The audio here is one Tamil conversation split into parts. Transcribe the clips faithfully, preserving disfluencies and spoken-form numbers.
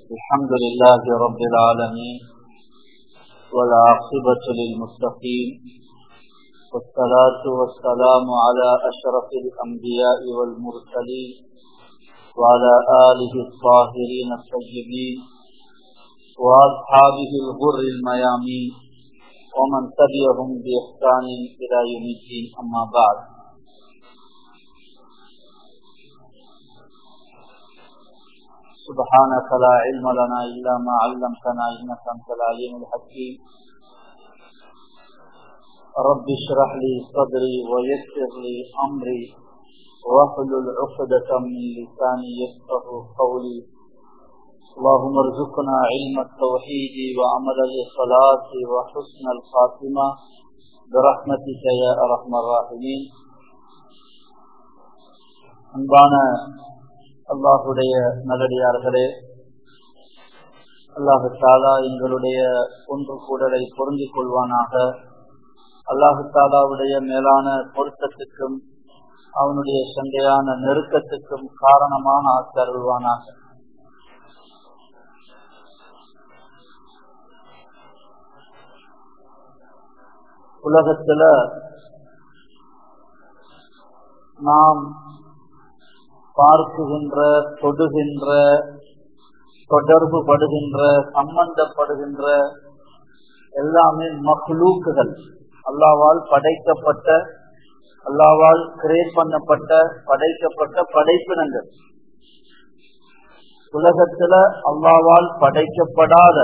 الحمد لله رب العالمين والعاقبة للمتقين والصلاة والسلام على أشرف الأنبياء والمرسلين وعلى آله الطاهرين الطيبين وأصحابه الغر الميامين ومن تبعهم بإحسان إلى يوم الدين. أما بعد، سبحانك لا علم لنا إلا ما علمتنا إنك أنت العليم الحكيم. رب اشرح لي صدري ويسر لي أمري واحلل عقدة من لساني يفقهوا قولي. اللهم ارزقنا علم التوحيد وعمل الإخلاص وحسن الخاتمة برحمتك يا أرحم الراحمين. அன்பான அல்லாஹுடைய நல்லடியார்களே, அல்லாஹு தாலா எங்களுடைய ஒன்று கூடலை பொருந்திக் கொள்வானாக. அல்லாஹு தாலாவுடைய மேலான பொருத்தத்துக்கும் அவனுடைய சண்டையான நெருக்கத்துக்கும் காரணமாக ஆக்கருள்வானாக. உலகத்துல நாம் பார்க்குகின்ற, தொடுகின்ற, தொடர்பு படுகின்ற, சம்பந்தப்படுகின்ற எல்லாமே மக்லூக்குகள், அல்லாவால் படைக்கப்பட்ட, அல்லாவால் கிரியேட் பண்ணப்பட்ட, படைக்கப்பட்ட படைப்பினங்கள். உலகத்துல அல்லாவால் படைக்கப்படாத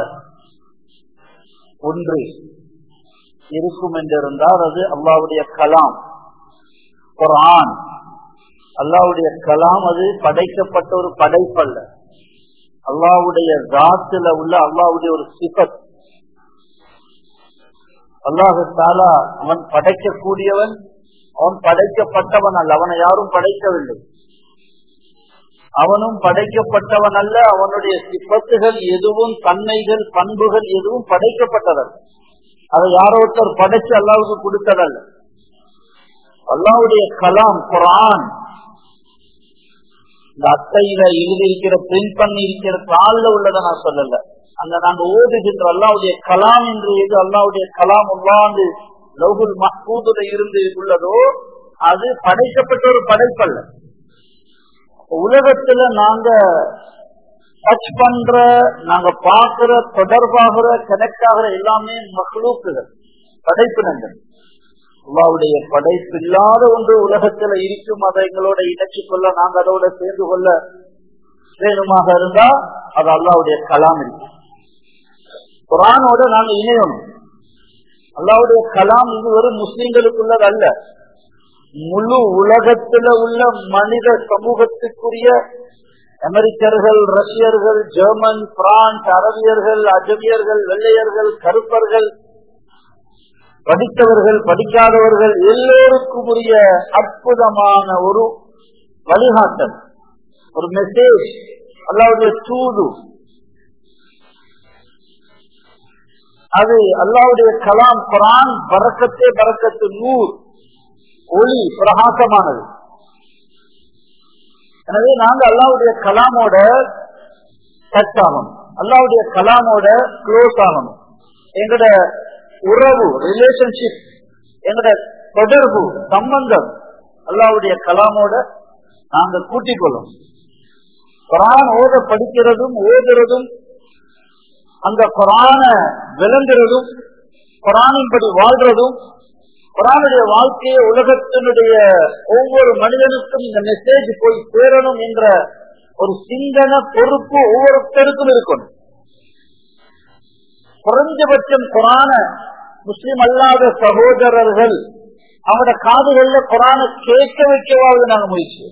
ஒன்று இருக்கும் என்றிருந்தால் அது அல்லாவுடைய கலாம், குர்ஆன். அல்லாவுடைய கலாம் அது படைக்கப்பட்ட ஒரு படைப்பல்ல, அல்லாவுடைய ஜாத்துல உள்ள அல்லாவுடைய ஒரு சிஃபத். அல்லாஹு தஆலா அவன் படைக்கக்கூடியவன், அவன் படைக்கப்பட்டவன் அல்ல, அவனை யாரும் படைக்கவில்லை. அவனும் படைக்கப்பட்டவன் அல்ல, அவனுடைய சிஃபத்துகள் எதுவும், தன்மைகள், பண்புகள் எதுவும் படைக்கப்பட்டதல்ல. அதை யாரோ ஒருத்தர் படைச்சு அல்லாவுக்கு கொடுத்ததல்ல. அல்லாவுடைய கலாம் குர்ஆன், இந்த அட்டையில எழுதியிருக்கிற, பிரிண்ட் பண்ணி இருக்கிற தாள்ல உள்ளதை நான் சொல்லல, அந்த நாங்க ஓதுகின்ற அல்லாவுடைய கலாம் என்று எது அல்லாவுடைய கலாம் உள்ளாண்டு லௌஹுல் மஹ்பூதுல இருந்து உள்ளதோ அது படைக்கப்பட்ட ஒரு படைப்பல்ல. உலகத்துல நாங்க டச் பண்ற, நாங்க பாக்குற, தொடர்பாகிற, கனெக்ட் ஆகிற எல்லாமே மக்லூக்குகள், படைப்பினங்கள். அல்லாஹ்வுடைய படைப்பு இல்லாத ஒன்று உலகத்துல இருக்கும், அதை எங்களோட இணைச்சு கொள்ள, நாங்க அதோட சேர்ந்து கொள்ள வேணுமாக இருந்தா அது அல்லாஹ்வுடைய கலாம் இருக்கு. குர்ஆனோட நாங்க இணையணும். அல்லாஹ்வுடைய கலாம் இது ஒரு முஸ்லிம்களுக்குள்ளது அல்ல, முழு உலகத்துல உள்ள மனித சமூகத்துக்குரிய அமெரிக்கர்கள், ரஷ்யர்கள், ஜெர்மன், பிரான்ஸ், அரபியர்கள், அஜமியர்கள், வெள்ளையர்கள், கருப்பர்கள், படித்தவர்கள், படிக்காதவர்கள் எல்லோருக்கும் உரிய அற்புதமான ஒரு வழிகாட்டல், ஒரு மெசேஜ், அல்லாஹ்வுடைய தூது. அது அல்லாஹ்வுடைய கலாம் குர்ஆன் பரக்கத்தே பரக்கத்து, நூர், ஒளி, பிரகாசமானது. எனவே நாங்க அல்லாஹ்வுடைய கலாமோட டச் ஆகணும், அல்லாஹ்வுடைய கலாமோட க்ளோஸ் ஆகணும். எங்கட உறவு, ரிலேஷன்ஷிப், எங்கட தொடர்பு, சம்பந்தம் அல்லாஹ்வுடைய கலாமோட நாங்க கூட்டிக் கொள்ளும். குர்ஆன் ஓத படிக்கிறதும், ஓதுறதும், அந்த குர்ஆன விளங்குறதும், குர்ஆனின்படி வாழ்றதும், குர்ஆனுடைய வாழ்க்கையை உலகத்தினுடைய ஒவ்வொரு மனிதனுக்கும் இந்த மெசேஜ் போய் சேரணும் என்ற ஒரு சிந்தனை, பொறுப்பு ஒவ்வொருத்தருக்கும் இருக்கணும். குறைஞ்சபட்சம் குர்ஆன முஸ்லிம் அல்லாத சகோதரர்கள் அவனோட காதுகள்ல குர்ஆனை கேட்க வைக்கவாவது நாங்க முயற்சி.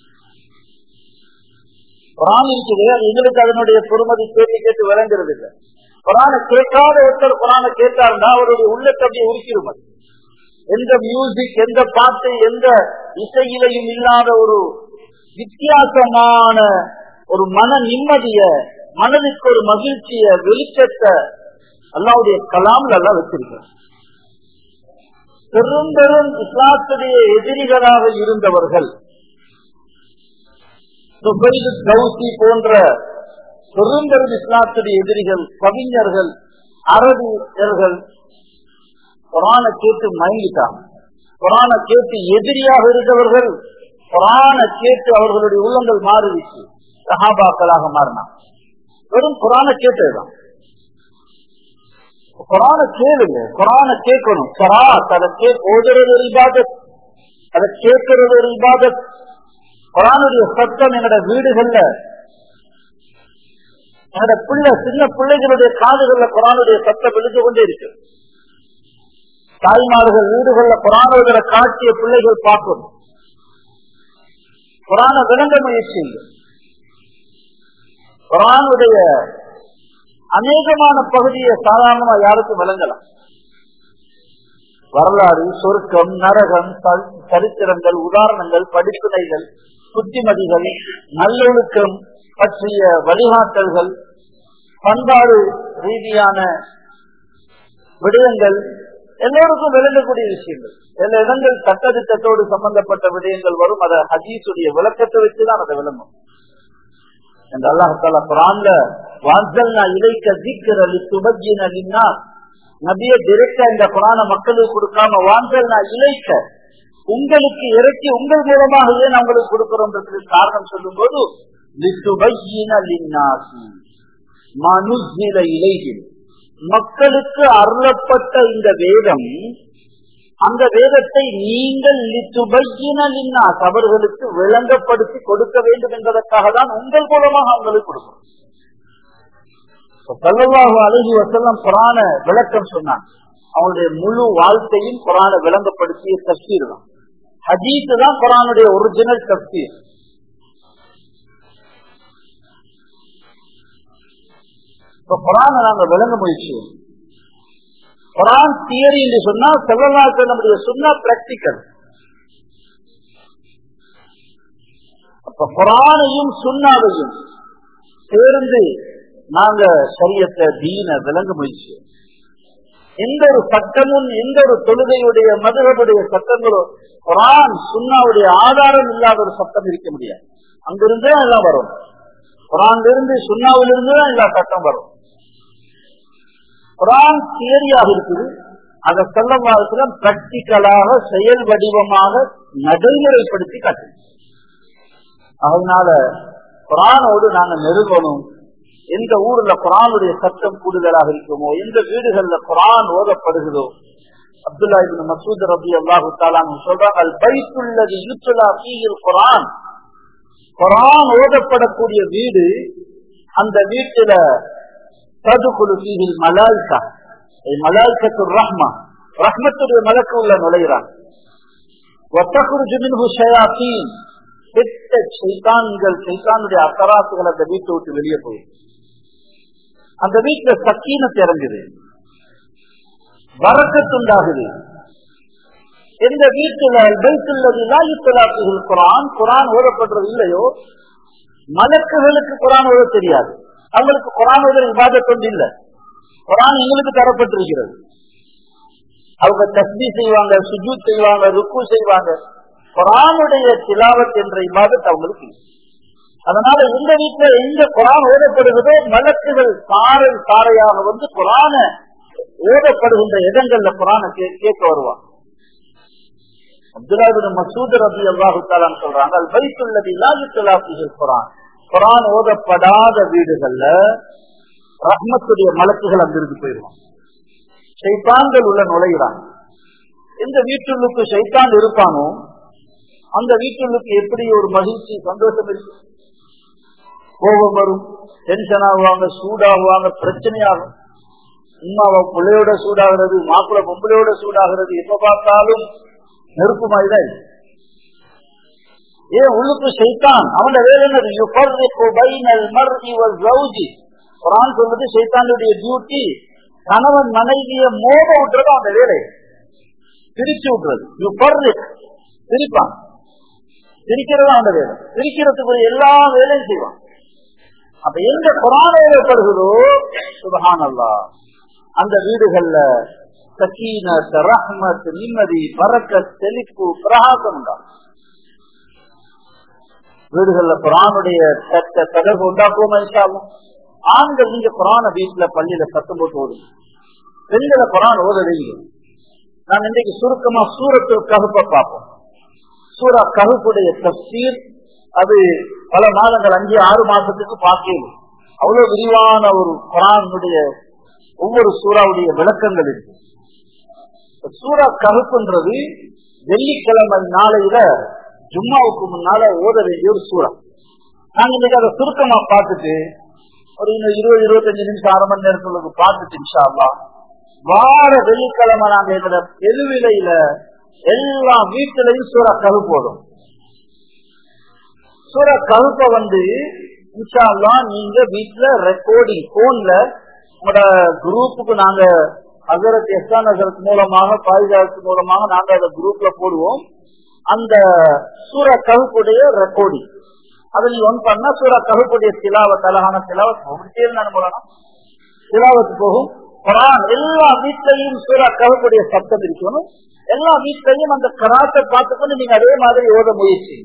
குர்ஆன் இருக்குது, எங்களுக்கு அதனுடைய பொறுமதி கேட்டு கேட்டு விளங்குறது இல்லை. குர்ஆனை கேட்காத ஒருத்தர் குர்ஆனை கேட்டாருன்னா அவருடைய உள்ளத்தை அப்படியே உருக்கிடும். எந்த மியூசிக், எந்த பாட்டு, எந்த இசையிலையும் இல்லாத ஒரு வித்தியாசமான ஒரு மன நிம்மதிய, மனதுக்கு ஒரு மகிழ்ச்சிய, வெளிச்சத்தை அல்லாஹ்வுடைய கலாம்ல எல்லாம் வச்சிருக்கிறார். பெரும் பெரும் இஸ்லாத்துடைய எதிரிகளாக இருந்தவர்கள், போன்ற பெரும்பெரும் இஸ்லாத்துடைய எதிரிகள், கவிஞர்கள், அரபியர்கள் குரானை கேட்டு மயங்கிட்டாங்க. குரானை கேட்டு எதிரியாக இருந்தவர்கள் குரானை கேட்டு அவர்களுடைய உள்ளங்கள் மாறிடுச்சு, சஹாபாக்களாக மாறினாங்க. வெறும் குரானை கேட்டதுதான். குரானை கேளுங்க, குரானை கேட்கணும். கராத் அதை ஓதுறது ஒரு இபாதத், அதை கேட்கறது ஒரு இபாதத். குரானுடைய சத்தம் எங்களோட வீடுகள்ல, எங்களோட பிள்ளை சின்ன பிள்ளைகளுடைய காதுகள்ல குரானுடைய சத்தம் விழுந்து கொண்டே இருக்கு. தாய்மார்கள் வீடுகள்ல குரானுடைய காட்சிய பிள்ளைகள் பார்க்கணும். குரானை விளங்க முயற்சி. குரானுடைய அநேகமான பகுதியை சாதாரணமா யாருக்கும் விளங்கலாம். வரலாறு, சொர்க்கம், நரகம், சரித்திரங்கள், உதாரணங்கள், படிப்புனைகள், புத்திமதிகள், நல்லொழுக்கம் பற்றிய வழிகாட்டல்கள், பண்பாடு ரீதியான விடயங்கள் எல்லோருக்கும் விளங்கக்கூடிய விஷயங்கள். சில இடங்கள் சட்டத்திட்டத்தோடு சம்பந்தப்பட்ட விடயங்கள் வரும். அதை ஹதீஸுடைய விளக்கத்தை வச்சுதான் அதை விளங்கும். என்று அல்லாஹ் தஆலா குர்ஆன்ல வாஸல்னா இலைக்க ذிக்ர லிதுபய்யின லின்னாஸ், நபியே டைரக்டா இந்த குர்ஆனை மக்களுக்கு கொடுக்காம வாஸல்னா இலைக்க உங்களுக்கு இறக்கி உங்கள் மூலமாக ஏன் உங்களுக்கு கொடுக்கிறோம்ன்றதுக்கு காரணம் சொல்லும் போது லிதுபய்யின லின்னாஸ் மா நுஸில இலைஹிம், மக்களுக்கு அருளப்பட்ட இந்த வேதம், அந்த வேதத்தை நீங்கள் அவர்களுக்கு விளங்கப்படுத்தி கொடுக்க வேண்டும் என்பதற்காக தான் உங்கள் மூலமாக அவங்களுக்கு கொடுக்கும். ஸல்லல்லாஹு அலைஹி வஸல்லம் குர்ஆன விளக்கம் சொன்னாங்க. அவங்களுடைய முழு வாழ்க்கையும் குர்ஆனை விளங்கப்படுத்திய தஃசீர் தான். ஹதீஸ் தான் குர்ஆனுடைய ஒரிஜினல் தஃசீர். குர்ஆனை நாங்க விளங்க முயற்சி. குர்ஆன் தியரி என்று சொன்னா ஸல்லல்லாஹு அலைஹி வஸல்லம் சுன்னா பிராக்டிகல். அப்ப குர்ஆனையும் சுன்னாவையும் சேர்ந்து நாங்க ஷரியத்தை தீன விளங்க முயற்சி. எந்த ஒரு சட்டமும் எந்த ஒரு தொழுகையுடைய மதுஹபுடைய சட்டங்களும் குர்ஆன் சுன்னாவுடைய ஆதாரம் இல்லாத ஒரு சட்டம் இருக்க முடியாது. அங்கிருந்தே எல்லாம் வரும். குர்ஆன்ல இருந்து சுன்னாவிலிருந்து தான் எல்லா சட்டம் வரும். குர்ஆன் தியரியாக இருக்குது, அதை ஸல்லல்லாஹு பிராக்டிகலாக செயல் வடிவமாக நடைமுறைப்படுத்தி காட்டு. அதனால குர்ஆனோடு நாங்க நெருங்கணும். எந்த ஊர்ல குர்ஆனுடைய சட்டம் கூடுதலாக இருக்குமோ, எந்த வீடுகள்ல குர்ஆன் ஓதப்படுகிறதோ, அப்துல்லா இப்னு மஸ்ஊத் ரலியல்லாஹு தஆலா சொல்றாங்க, அல் பைத்துல்லதி யுத்லா ஃபீஹில் குர்ஆன், குர்ஆன் ஓதப்படக்கூடிய வீடு, அந்த வீட்டுல ததுகுலு ஃபீஹில் மலாயிகா, மலாயிகத்துர் ரஹ்மா, ரஹ்மத்துடைய மலக்கு உள்ள நுழைகிறான். வதக்ருஜு மின்ஹு ஷயாத்தீன், கெட்ட ஷைத்தான்கள், ஷைத்தானுடைய அத்தராசுகள் அந்த வீட்டை விட்டு வெளியே போய் அந்த வீட்டுல சக்கீனத் இறங்குது, பரக்கத் உண்டாகுது. எந்த வீட்டுல குர்ஆன் குர்ஆன் ஓதப்படுறது இல்லையோ, மலக்குகளுக்கு குர்ஆன் ஓத தெரியாது. அவங்களுக்கு குர்ஆன் ஓத இபாதத் ஒன்று இல்லை. குர்ஆன் எங்களுக்கு தரப்பட்டிருக்கிறது. அவங்க தஸ்பீஹ் செய்வாங்க, சுஜூத் செய்வாங்க, ருக்கு செய்வாங்க. குர்ஆனுடைய திலாவத் என்ற இபாதத் அவங்களுக்கு இல்லை. அதனால இந்த வீட்டுல எந்த குர்ஆன் ஓதப்படுகிறதோ, மலக்குகள் சாரை சாரையாக வந்து குர்ஆன ஓதப்படுகின்ற இடங்கள்ல குர்ஆனை கேட்க வருவாங்க. அப்துல்லா இப்னு மஸ்ஊத் ரலியல்லாஹு தஆலா சொல்றாங்க, அல் பைத்துல்லதி லா யுத்லா ஃபீஹில் குர்ஆன், குர்ஆன் ஓதப்படாத வீடுகள்ல ரஹ்மத்துடைய மலக்குகள் அங்கிருந்து போயிடுவாங்க. ஷைத்தான்கள் உள்ள நுழைகிறாங்க. எந்த வீட்டுக்கு ஷைத்தான் இருப்பானோ அந்த வீட்டுக்கு எப்படி ஒரு மகிழ்ச்சி, சந்தோஷம் இருக்கு. கோபம் வரும், டென்ஷன் ஆகுவாங்க, சூடாகுவாங்க, பிரச்சனையாகும். உமாவ பிள்ளையோட சூடாகிறது, மாப்பிள்ள பொம்பளையோட சூடாகிறது, எப்ப பார்த்தாலும் நெருப்பு மாதிரிதான். ஏன் உள்ளுக்கு ஷைத்தான் அவன் வேலை என்னது? குர்ஆன் சொல்றது ஷைத்தானுடைய டியூட்டி கணவன் மனைவியை மோத விட்டுறது, அந்த வேலையை பிரிச்சு விட்டுறது. பிரிப்பான், பிரிக்கிறது அந்த வேலை. பிரிக்கிறதுக்கு எல்லா வேலையும் செய்வான். அப்ப எந்த குர்ஆன் ஓதப்படுகிறதோ சுப்ஹானல்லாஹ், அந்த வீடுகள்ல சக்கீனத், ரஹ்மத், நிம்மதி, பரக்கத், செழிப்பு, பிரகாசம் உண்டாகும். வீடுகள்ல குர்ஆனுடைய தொடர்பு உண்டாக்குவோம். இன்ஷா அல்லாஹ் ஆண்கள் நீங்க குரான வீட்டுல பள்ளியில சத்தம் போட்டு ஓடுங்க, பெண்களை குரான் ஓத வைங்க. நான் இன்றைக்கு சுருக்கமா சூரத்துல் கஹ்ஃப பார்ப்போம். சூரா கஹ்ஃபுடைய தஃசீர் அது பல மாதங்கள் அஞ்சு ஆறு மாசத்துக்கு பார்க்கணும். அவ்வளவு விரிவான ஒரு குரானுடைய ஒவ்வொரு சூறாவுடைய விளக்கங்கள் இருக்கு. சூரா கஹ்ஃப்ன்றது வெள்ளிக்கிழமை நாளையில ஜும்மாவுக்கு முன்னால ஓத வேண்டிய ஒரு சூறா. நாங்க இன்னைக்கு அதை சுருக்கமா பார்த்துட்டு ஒரு இன்னும் இருபது இருபத்தஞ்சு நிமிஷம் அரை மணி நேரத்துக்கு பார்த்துட்டு இன்ஷா அல்லாஹ் வார வெள்ளிக்கிழமை நாங்க எங்களோட தெருவிலையில எல்லா வீட்டிலையும் சூரா கஹ்ஃப் போதும். சூரா கஹ்ஃப வந்து இன்ஷா அல்லாஹ் நீங்க வீட்டுல ரெக்கார்டிங் போன்ல உங்களோட குரூப்புக்கு நாங்க ஹஸரத் எஹ்சான் ஹஸரத் மூலமாக பாயிதாத் மூலமாக நாங்க அந்த குரூப்ல போடுவோம். அந்த சூரா கஹ்ஃபுடைய ரெக்கார்டிங் அதை நீ ஒன் பண்ணா சூரா கஹ்ஃபுடைய திலாவத் அழகான திலாவத் போகும், திலாவத் போகும். குர்ஆன் எல்லா வீட்லையும் சூரா கஹ்ஃபுடைய சப்தம் இருக்கணும். எல்லா வீட்லையும் அந்த கராத்தை பார்த்துக்கொண்டு நீங்க அதே மாதிரி ஓத முயற்சி.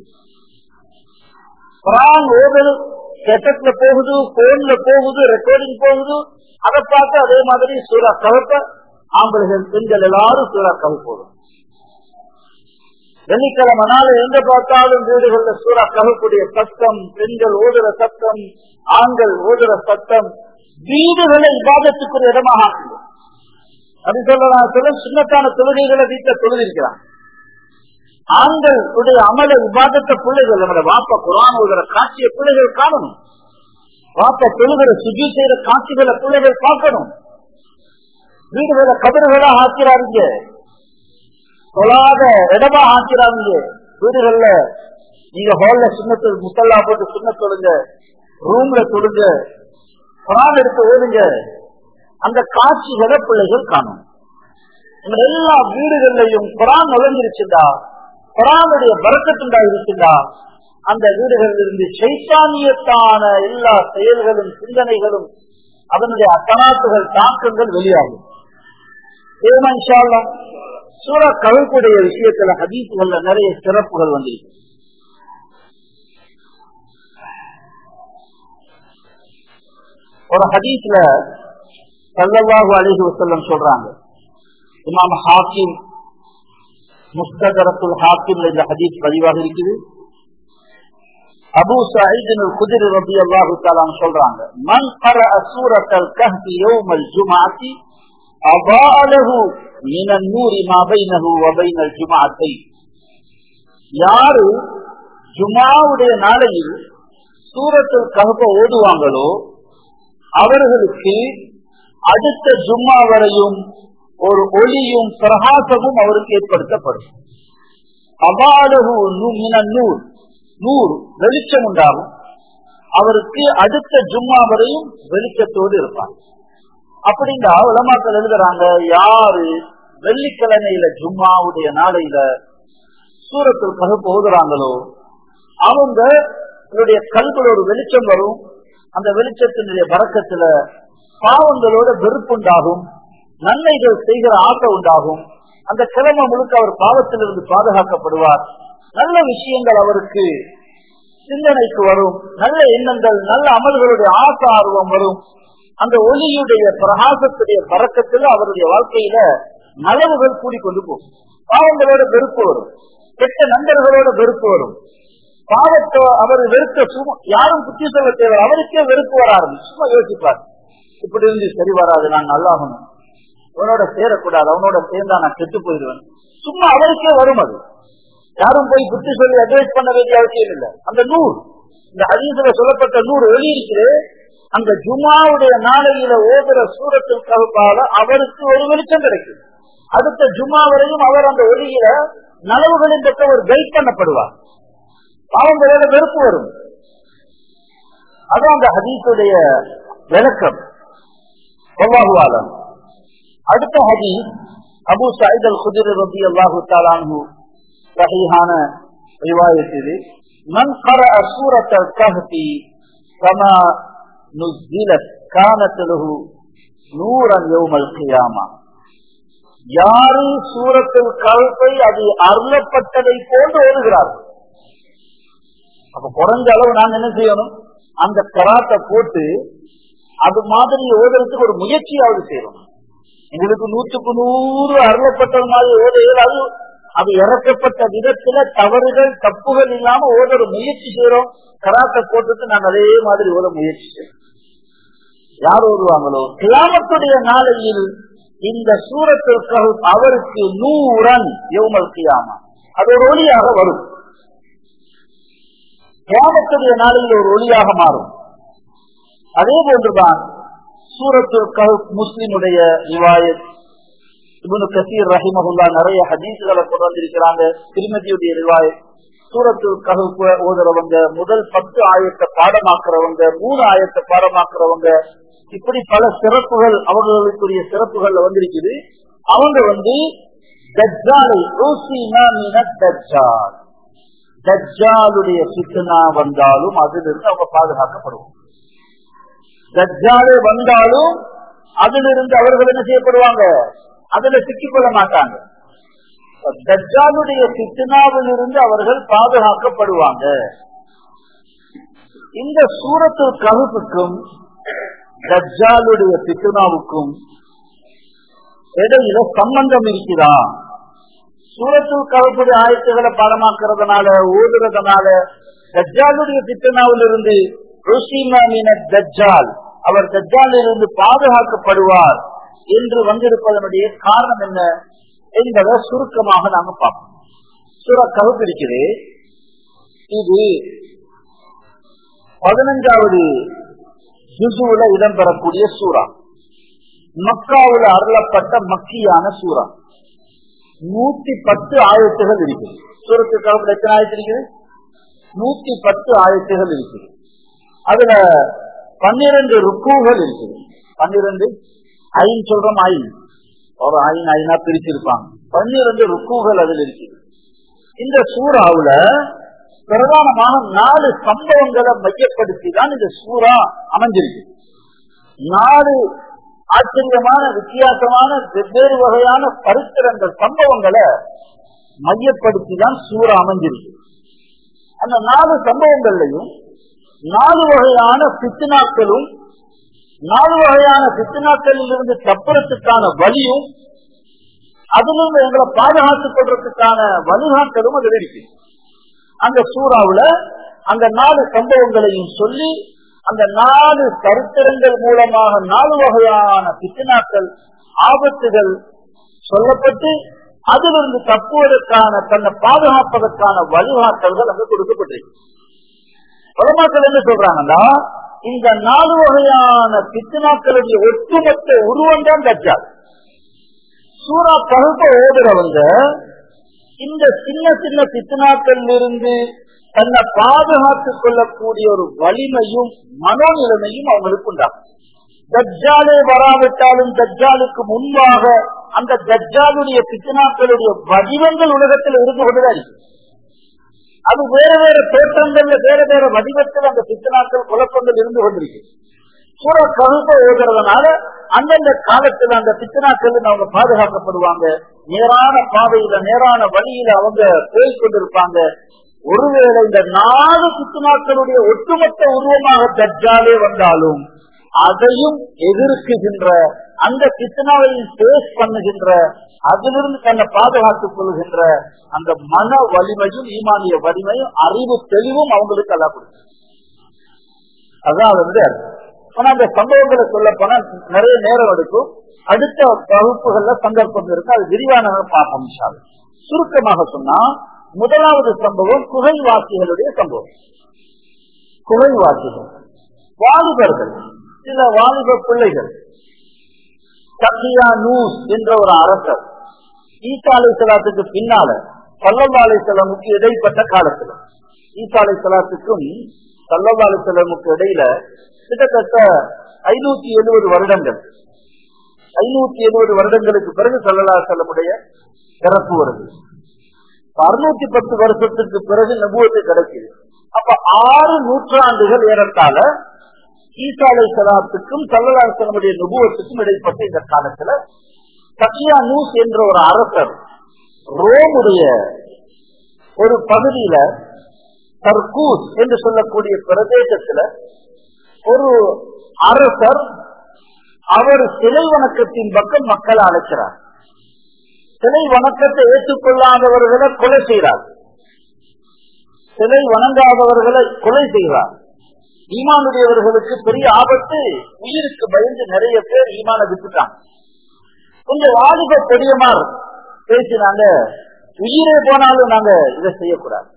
குர்ஆன் ஓதல் கேசட்ல போகுது, போன்ல போகுது, ரெக்கார்டிங் போகுது, அதை பார்த்து அதே மாதிரி சூரா கஹ்ஃப ஆம்பளைகள் பெண்கள் எல்லாரும் சூரா கஹ்ஃப் போதும். வெள்ளிக்கிழமை நாள் எங்க பார்த்தாலும் வீடுகள்ல சூரா கஹ்ஃபுடைய சத்தம், பெண்கள் ஓதுற சத்தம், ஆண்கள் ஓதுற சத்தம், வீடுகளை இபாதத்துக்குரிய இடமாக ஆக்குது. அது சொல்லலாம் சொல்ல சின்னத்தான தொழுகைகளை வீட்டை தொழுதிருக்கிறான். ஆண்கள் உடைய அமல விவாதத்தை பிள்ளைகள் நம்மள வாப்பா குர்ஆன் ஓதுற காட்சியை பிள்ளைகள் காணணும். வாப்பா தொழுகிற சுஜூத் செய்யற காட்சிகளை பிள்ளைகள் பார்க்கணும். வீடுகளை கபறுகளா ஆக்கிறாருங்க, தொழாத இடமா ஆக்கிறாருங்க. வீடுகள்ல நீங்க ஹால்ல சுண்ணத்து முசல்லா போட்டு சுண்ண தொழுங்க, ரூம்ல தொழுங்க, குர்ஆன் எடுத்து ஓடுங்க. அந்த காட்சிகளை பிள்ளைகள் காணும். எல்லா வீடுகள்லையும் குர்ஆன் நுழைஞ்சிருச்சுண்டா, குர்ஆனுடைய பரக்கத்துண்டா இருக்குண்டா, அந்த வீடுகளில் இருந்து சைத்தானியத்தான எல்லா செயல்களும் சிந்தனைகளும் அதனுடைய அத்தனாத்துகள் தாக்கங்கள் வெளியாகும். இன்ஷா அல்லாஹ் சூரா கஹ்ஃபுடைய விஷயத்துல ஹதீஸ்கள்ல நிறைய சிறப்புகள் வந்திருக்கு. ஒரு ஹதீஸ்ல ஸல்லல்லாஹு அலைஹி வஸல்லம் சொல்றாங்க, இமாம் ஹாக்கிம் முஸ்ததரக்குல் ஹாக்கிம்ல இந்த ஹதீஸ் பதிவாக இருக்குது. அபூ சயீத் அல்-குத்ரி ரலியல்லாஹு தஆலா சொல்றாங்க, மன் கரஅ சூரத்துல் கஹ்ஃப் யௌமல் ஜும்அத்தி அபாஅ லஹு மினன் நூரி மா பைனஹு வ பைனல் ஜும்அத்தைன். யாரு ஜும்ஆவுடைய நாளையில் சூரத்துல் கஹ்ஃப ஓதுவாங்களோ அவர்களுக்கு அடுத்த ஜும்மா வரையும் ஒரு ஒளியும் பிரகாசமும் அவருக்கு ஏற்படுத்தப்படும். அபாலஹு மினன் நூர், நூறு வெளிச்சம் உண்டாகும். அவருக்கு அடுத்த ஜும்மா வரையும் வெளிச்சத்தோடு இருப்பார். அப்படிங்க உலமாக்கள் எழுதுறாங்க, யாரு வெள்ளிக்கிழமையில ஜும்மாவுடைய நாளையில சூரத்துல் கஹ்ஃப் ஓதுறாங்களோ அவங்களுடைய கல்வில ஒரு வெளிச்சம் வரும். அந்த வெளிச்சத்தினுடைய பரக்கத்துல பாவங்களோட வெறுப்புண்டாகும், நன்மைகள் செய்கிற ஆசை உண்டாகும். அந்த கிழமை முழுக்க அவர் பாவத்திலிருந்து பாதுகாக்கப்படுவார். நல்ல விஷயங்கள் அவருக்கு சிந்தனைக்கு வரும், நல்ல எண்ணங்கள் நல்ல அமல்களுடைய ஆசை ஆர்வம் வரும். அந்த ஒளியுடைய பிரகாசத்துடைய பறக்கத்தில் அவருடைய வாழ்க்கையில நலவுகள் கூடிக்கொண்டு போகும். பாவங்களோட வெறுப்பு வரும், கெட்ட நண்பர்களோட வெறுப்பு வரும். பாவத்தை அவர் வெறுக்க சும்மா யாரும் புத்தி சொல்ல தேவை, அவருக்கே வெறுப்பு வர ஆரம்பிச்சு. சும்மா யோசிப்பார், இப்படி இருந்து சரி வராது, நான் நல்லாகணும், அவனோட சேரக்கூடாது, அவனோட சேர்ந்தா நான் கெட்டு போயிடுவேன். சும்மா அவருக்கே வரும். அது யாரும் போய் புத்தி சொல்லி அட்வைஸ் பண்ண வேண்டிய அவசியம் இல்லை. அந்த நூறு, இந்த ஹதீஸ்ல சொல்லப்பட்ட நூறு ஒளி இருக்குது. அந்த ஜும்ஆவுடைய நாளையில ஓதுற சூரத்துல் கஹ்ஃபால அவருக்கு ஒரு வெளிச்சம் கிடைக்கும். அடுத்த ஜும்ஆ வரையும் அவர் அந்த ஒளியில நலவுகளின் பக்கம் ஒரு கைட் பண்ணப்படுவார். பாவங்களோட வெறுப்பு வரும். அதான் அந்த ஹதீஸுடைய விளக்கம். அல்லாஹு அலம். அடுத்த ஹதீஸ் அபூ சயீத் அல்-குத்ரி ரலியல்லாஹு தஆலா அன்ஹு ஸஹீஹான ரிவாயத் இது. மன் கரஅ சூரத்துல் கஹ்ஃபி கமா நுஸிலத் கானத் லஹு நூரன் யௌமல் கியாமா. யாரு சூரத்துல் கஹ்ஃபை அது அருளப்பட்டதை போன்று ஓதுகிறார்கள். அப்ப குறைஞ்ச அளவு நாங்க என்ன செய்யணும், அந்த கராத்தை போட்டு அது மாதிரி ஓதுறதுக்கு ஒரு முயற்சியாவது செய்யணும். எங்களுக்கு நூற்றுக்கு நூறு அருளப்பட்டது மாதிரி ஓத இயலாது. அது இறக்கப்பட்ட விதத்துல தவறுகள் தப்புகள் இல்லாம ஓத ஒரு முயற்சி செய்யறோம். கராத்தை போட்டுட்டு நாங்கள் அதே மாதிரி ஓத முயற்சி செய்யறோம். யார் ஓடுவாங்களோ கியாமத்துடைய நாளையில் இந்த சூரத்திற்கு அவருக்கு நூறன் யௌமல் கியாமா அது ஒரு ஒளியாக வரும். கியாமத்துடைய நாளையில் ஒரு ஒளியாக மாறும். அதே போன்றுதான் சூரத்துல் கஹ்ஃப் முஸ்லிமுடைய ரிவாயத். இப்னு கஸீர் ரஹிமஹுல்லா நிறைய ஹதீஸ்களை கொண்டு வந்திருக்கிறாங்க. திருமதியுடைய ரிவாயத். சூரத்துல் கஹ்ஃப் ஓதுறவங்க, முதல் பத்து ஆயத்தை பாடமாக்குறவங்க, மூணு ஆயத்தை பாடமாக்குறவங்க, இப்படி பல சிறப்புகள் அவர்களுக்குரிய சிறப்புகள்ல வந்திருக்குது. அவங்க வந்து தஜ்ஜாலை தஜ்ஜால் தஜ்ஜாலுடைய ஃபித்னா வந்தாலும் அதிலிருந்து அவங்க பாதுகாக்கப்படுவாங்க. தஜ்ஜாலே வந்தாலும் அதிலிருந்து அவர்கள் என்ன செய்யப்படுவாங்க? அதுல சிக்கிக்கொள்ள மாட்டாங்க. தஜ்ஜாலுடைய ஃபித்னாவில் இருந்து அவர்கள் பாதுகாக்கப்படுவாங்க. இந்த சூரத்துல் கஹ்ஃபுக்கும் தஜ்ஜாலுடைய ஃபித்னாவுக்கும் இடையில சம்பந்தம் இருக்கிறதா? சூரத்துல் கஹ்ஃபுடைய ஆயத்துகளை பாடமாக்குறதுனால ஓதுறதுனால தஜ்ஜாலுடைய ஃபித்னாவில் இருந்து தஜ்ஜால் அவர் தஜ்ஜாலில் இருந்து பாதுகாக்கப்படுவார் என்று வந்திருப்பதனுடைய காரணம் என்ன என்பதை சுருக்கமாக நாங்க பார்ப்போம். சூரா கஹ்ஃப் இருக்குது. இது பதினஞ்சாவது ஜுஸுல இடம்பெறக்கூடிய சூரா. மக்காவுல அருளப்பட்ட மக்கியான சூரா. நூத்தி பத்து ஆயத்துகள் இருக்குது. சூரத்து கஹ்ஃப்ல எத்தனை ஆயத்து இருக்குது? நூத்தி பத்து ஆயத்துகள் இருக்குது. அதுல பன்னிரண்டு ருக்கூகள் இருக்குது. பன்னிரண்டு ஐன் சொல்றோம், ஐன் ஒரு ஐன் ஐனா பிரிச்சிருப்பாங்க. பன்னிரண்டு ருக்கூகள் அதில் இருக்குது. இந்த சூறாவுல பிரதானமாக நாலு சம்பவங்களை மையப்படுத்தி தான் இந்த சூறா அமைஞ்சிருக்கு. நாலு ஆச்சரியமான வித்தியாசமான வெவ்வேறு வகையான சரித்திரங்கள் சம்பவங்களை மையப்படுத்தி தான் சூறா அமைஞ்சிருக்கு. அந்த நாலு சம்பவங்கள்லையும் நாலு வகையான பித்னாக்களும் நாலு வகையான பித்னாக்களில் இருந்து தப்புறத்துக்கான வழியும் அதிலிருந்து எங்களை பாதுகாத்துக் கொள்றதுக்கான வழிகாட்டலும் அதில் இருக்கு. அந்த சூறாவுல அந்த நாலு சம்பவங்களையும் சொல்லி அந்த நாலு சரித்திரங்கள் மூலமாக நாலு வகையான பித்னாக்கள் ஆபத்துகள் சொல்லப்பட்டு அதிலிருந்து தப்புவதற்கான தன்னை பாதுகாப்பதற்கான வழிகாட்டல்கள் அங்கு கொடுக்கப்பட்டிருக்கு. உலமாக்கள் என்ன சொல்றாங்கன்னா, இந்த நாலு வகையான பித்னாக்களுடைய ஒட்டுமொத்த உருவம் தான் தஜ்ஜால். சூரா கஹ்ஃப ஓதுறவங்க இந்த சின்ன சின்ன பித்னாக்கள் இருந்து தன்னை பாதுகாத்துக் கொள்ளக்கூடிய ஒரு வலிமையும் மனோநிலைமையும் அவங்களுக்கு உண்டாகும். தஜ்ஜாலே வராவிட்டாலும் தஜ்ஜாலுக்கு முன்பாக அந்த தஜ்ஜாலுடைய பித்னாக்களுடைய வடிவங்கள் உலகத்தில் இருந்து கொண்டுதான் இருக்கு. அது வேற வேற தோற்றங்கள்ல வேற வேற வடிவத்தில் அந்த பித்னாக்கள் குழப்பங்கள் இருந்து கொண்டிருக்கு. சூரா கஹ்ஃப ஓதுறதுனால அந்தந்த காலத்துல அந்த பித்னாக்கள் அவங்க பாதுகாக்கப்படுவாங்க. நேரான பாதையில நேரான வழியில அவங்க போய் கொண்டிருப்பாங்க. ஒருவேளை இந்த நாலு பித்னாக்களுடைய ஒட்டுமொத்த உருவமாக தஜ்ஜாலே வந்தாலும் அதையும் எதிர்க்குகின்ற அந்த பித்னாவையும் பேஸ் பண்ணுகின்ற அதிலிருந்து தன்னை பாதுகாத்துக் கொள்கின்ற அந்த மன வலிமையும் ஈமானிய வலிமையும் அறிவு தெளிவும் அவங்களுக்கு எல்லாம் கொடுக்கும். அதான் வந்து அந்த சம்பவங்களை சொல்ல போனா நிறைய நேரம் எடுக்கும். அடுத்த வகுப்புகள்ல சந்தர்ப்பம் இருக்கு, அது விரிவான பார்ப்போம். சுருக்கமாக சொன்னா முதலாவது சம்பவம் குகைவாசிகளுடைய சம்பவம். குகைவாசிகள் வாலிபர்கள், சில வாலிப பிள்ளைகள். தக்கியானூஸ் என்ற ஒரு அரசர் ஈசா அலைஹிஸ்ஸலாத்துக்கு பின்னால ஸல்லல்லாஹு அலைஹி வஸல்லமுக்கு இடைப்பட்ட காலத்துல, ஈசா அலைஹிஸ்ஸலாத்துக்கும் ஸல்லல்லாஹு அலைஹி வஸல்லமுக்கு இடையில கிட்டத்தட்ட ஐநூத்தி எழுபது வருடங்கள் ஐநூத்தி எழுபது வருடங்களுக்கு பிறகு ஸல்லல்லாஹு அலைஹி வஸல்லமுடைய பிறப்பு வருது. அறுநூத்தி பத்து வருஷத்துக்கு பிறகு நபுவத்து கிடைக்குது. அப்ப ஆறு நூற்றாண்டுகள் ஏறத்தால ஈசா அலைஹிஸ்ஸலாத்துக்கும் ஸல்லல்லாஹு அலைஹி வஸல்லமுடைய நபுவத்துக்கும் இடைப்பட்ட இந்த காலத்துல தக்கியானூஸ் என்ற ஒரு அரசர் ரோமுடைய ஒரு பகுதியில தர்கூஸ் என்று சொல்லக்கூடிய பிரதேசத்துல ஒரு அரசர் அவர் சிலை வணக்கத்தின் பக்கம் மக்களை அழைக்கிறார். சிலை வணக்கத்தை ஏற்றுக்கொள்ளாதவர்களை கொலை செய்கிறார். சிலை வணங்காதவர்களை கொலை செய்கிறார். ஈமானுடையவர்களுக்கு பெரிய ஆபத்து. உயிருக்கு பயந்து நிறைய பேர் ஈமான விட்டுட்டாங்க. கொஞ்சம் வாலிப பெரியமார் பேசினாங்க, உயிரே போனாலும் நாங்க இதை செய்யக்கூடாது.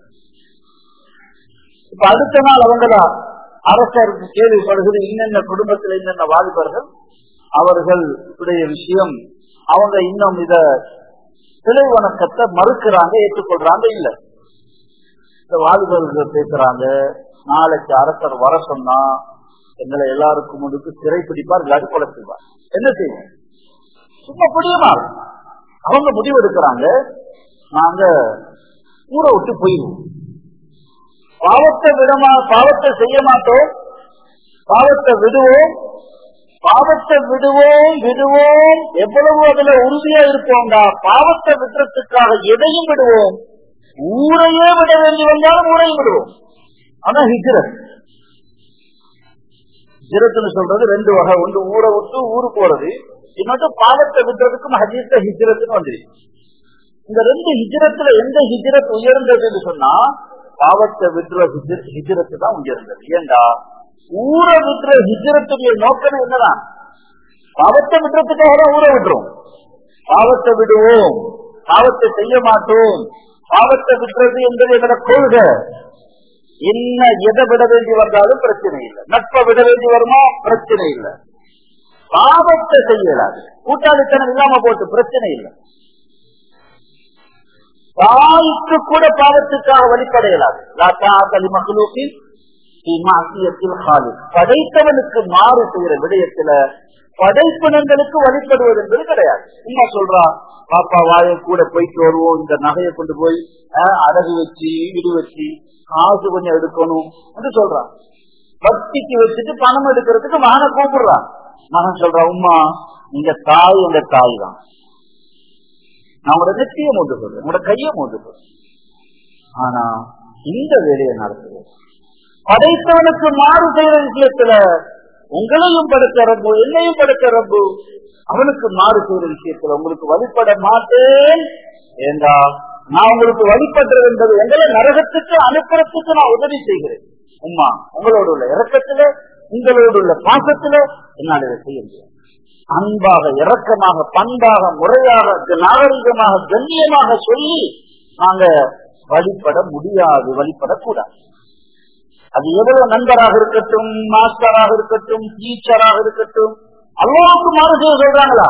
இப்ப அடுத்த நாள் அவங்களா அரசருக்கு கேள்விப்படுகிறது, இன்னென்ன குடும்பத்தில் இன்னென்ன வாலிபர்கள் அவர்கள் உடைய விஷயம், அவங்க இன்னும் இத சிலை வணக்கத்தை மறுக்கிறாங்க, ஏற்றுக்கொள்றாங்க இல்ல. இந்த வாலிபர்கள் பேசுறாங்க, நாளைக்கு அரசர் வர சொன்னா எங்களை எல்லாருக்கும் முன்னுக்கு சிறை பிடிப்பார், இல்லாட்டி கொலை செய்வார். என்ன செய்வோம்? சும்மா புரியுமா? அவங்க முடிவெடுக்கிறாங்க, நாங்க ஊரை விட்டு போயிடுவோம், பாவத்தை விடமா பாவத்தை செய்ய மாட்டோம், பாவத்தை விடுவோம், பாவத்தை விடுவோம் விடுவோம் எவ்வளவு அதுல உறுதியா இருப்போம்டா, பாவத்தை விடுறதுக்காக எதையும் விடுவோம், ஊரையே விட வேண்டி வந்தாலும் ஊரையும் விடுவோம். ஆனா ஹிஜ்ரத் ஹிஜ்ரத்னு சொல்றது ரெண்டு வகை. ஒன்று ஊரை விட்டு ஊரு போறது, இன்னொரு பாவத்தை விடுறதுக்கும் ஹஜீத்த ஹிஜ்ரத்னு வந்துருக்கு. இந்த ரெண்டு ஹிஜ்ரத்துல எந்த ஹிஜ்ரத் உயர்ந்ததுன்னு சொன்னா பாவத்தை விடுற ஹிஜ்ரத்து தான் உயர்ந்தது. ஏண்டா ஊரை விடுற ஹிஜ்ரத்துடைய நோக்கம் என்னதான்? பாவத்தை விடுறதுக்காக தான் ஊரை விடுறோம். பாவத்தை விடுவோம், பாவத்தை செய்ய மாட்டோம், பாவத்தை விடுறது என்பது எங்களோட கொள்கை. என்ன எதை விட வேண்டி வந்தாலும் பிரச்சனை இல்லை, நட்பை விட வேண்டி வருமா பிரச்சனை இல்லை, பாவத்தை செய்யலாது, கூட்டாளித்தனம் இல்லாம போட்டு பிரச்சனை இல்லை. தாய்க்கு கூட பாவத்துக்காக வழிபடையலாது. படைத்தவனுக்கு மாறு செய்யற விடயத்துல படைப்பினங்களுக்கு வழிபடுவது என்பது கிடையாது. சும்மா சொல்றா, பாப்பா வாயை கூட போயிட்டு வருவோம், இந்த நகையை கொண்டு போய் அடகு வச்சு இடு வச்சு காசு கொஞ்சம் எடுக்கணும் என்று சொல்றான். பக்திக்கு வச்சுட்டு பணம் எடுக்கிறதுக்கு மகனை கூப்பிடுறான். மகன் சொல்றான், உம்மா நீங்க தாய் எங்க தாய் தான், நான் உங்களோட நெத்திய மூட்டு சொல்றேன், உங்களோட கைய மூட்டு சொல்றேன், ஆனா இந்த வேலையை நடத்துவேன். படைத்தவனுக்கு மாறு செய்யற விஷயத்துல உங்களையும் படைத்த ரப்பு, என்னையும் படைத்த ரப்பு, அவனுக்கு மாறு செய்யற விஷயத்துல உங்களுக்கு வழிபட மாட்டேன் ஏண்டா நான் உங்களுக்கு வழிபடுறது என்பது எங்களை நரகத்துக்கு அனுப்புறதுக்கு நான் உதவி செய்கிறேன். உம்மா உங்களோட உள்ள இறக்கத்துல, உங்களோட உள்ள பாசத்துல என்னால் இதை செய்ய முடியும். அன்பாக, இரக்கமாக, பண்பாக, முறையாக, நாகரிகமாக, கண்ணியமாக சொல்லி நாங்க வழிபட முடியாது, வழிபடக்கூடாது. அது எவ்வளவு நண்பராக இருக்கட்டும், மாஸ்டராக இருக்கட்டும், டீச்சராக இருக்கட்டும், அல்லாஹ்வுக்கு மாறு செய்ய சொல்றாங்களா?